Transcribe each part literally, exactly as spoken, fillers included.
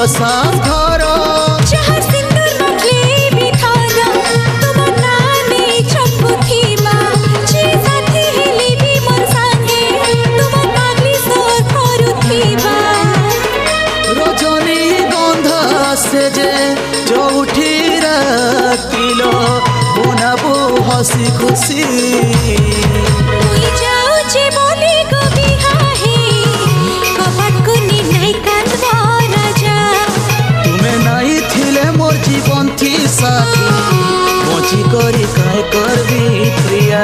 सांघर जहाँ सिंदूर मखले भी थाना तुम नामे चपुथीबा जे साथी हेली भी मोर सांगे तुम पागली सोर करुथीबा रजनी गंधा से जे जो उठी रातिलो बनाबो हसी खुशी मुई जाऊ जे बोली गो बिहाहे कपट को निर्णय कांदवा राजा तुम्हें नहीं थिले मोर जीवन थी साथी बची करी काय करबी प्रिया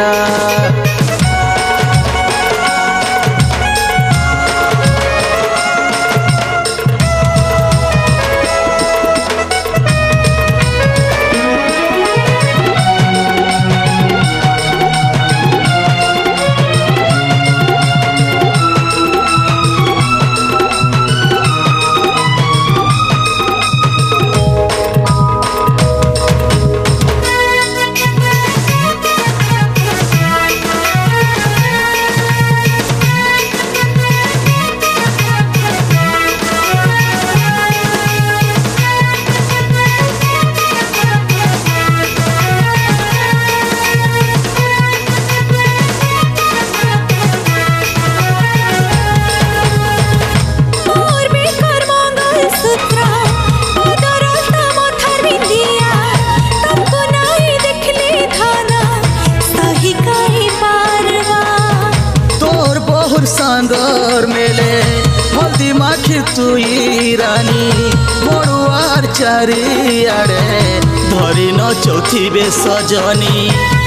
सांगर मेले हल्दी माखी तुई रानी मोरुआर चारी आड़े धरी न चौथी बे सजनी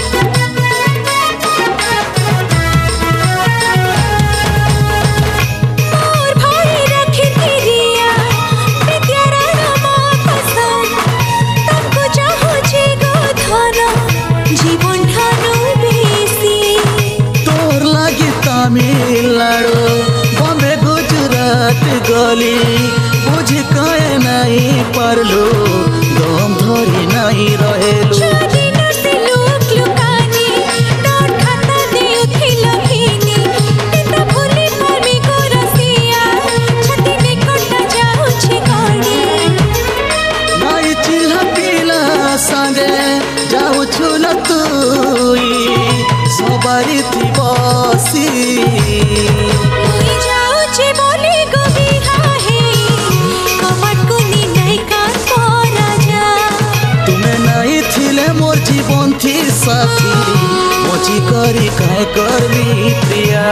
तमिलनाडु बॉम्बे गुजरात गली बुझ कहे नहीं पारलु दम धरी नहीं रहेलु नहीं चिल्हा पिला संगे जाऊ छुल तुई सवारी थी बसी मुई जाऊ जे बोली गो बिहाहे कपट को निर्णय कांदवा राजा तुम्हें नहीं थिले मोर जीवन थी साथी बची करी काय करबी प्रिया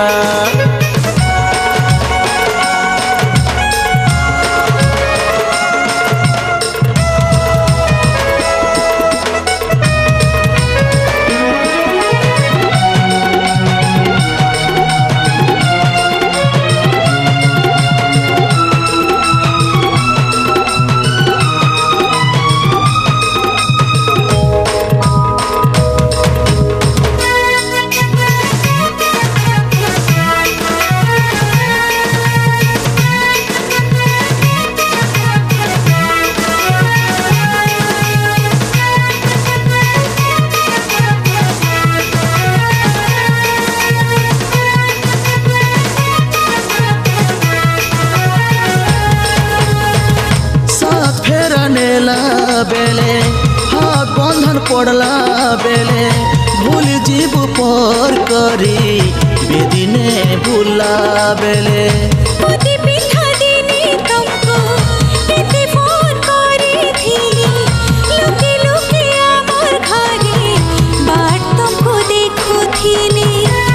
बेले हाथ बंधन पड़ला बेले भूल जीव पर करी बेदिने भूला बेले मोती पिठा दिनी तुमको इते फोन करी थी लुकी लुकी आमर घरे बाट तुमको देखो थीनी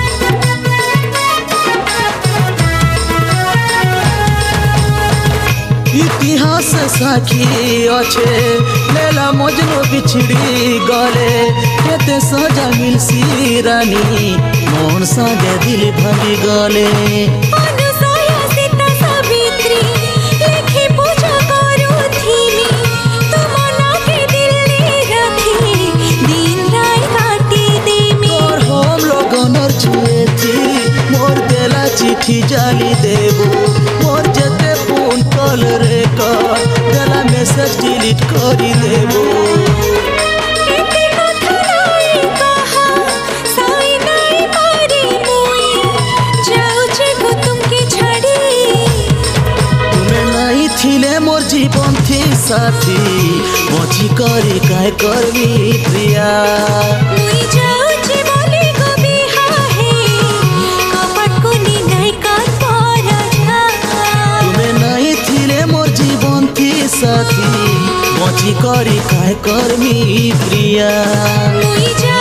इतिहास साखी अच्छे लेला मजनू बिछड़ी गले केते सजा मिलसी रानी मन सागे दिल भांगी गले अनुसया सीता सावित्री लिखी पूजा करू थीनी तुम लागे दिल रखी दिन रात काटी देमी और हम लोगन छुए थी मोर देला चिट्ठी जाली देबो मोर जते फोन कॉल रे कर देला मैसेज डिलीट करी देबो जीवन साथी बची करी काय करमी प्रिया मुई जाउची बोली गो बिहा हे कपट कुनी नहीं कर परजा तुमे नहीं थिले मोर जीवन थी साथी बची करी काय करमी प्रिया मुई जा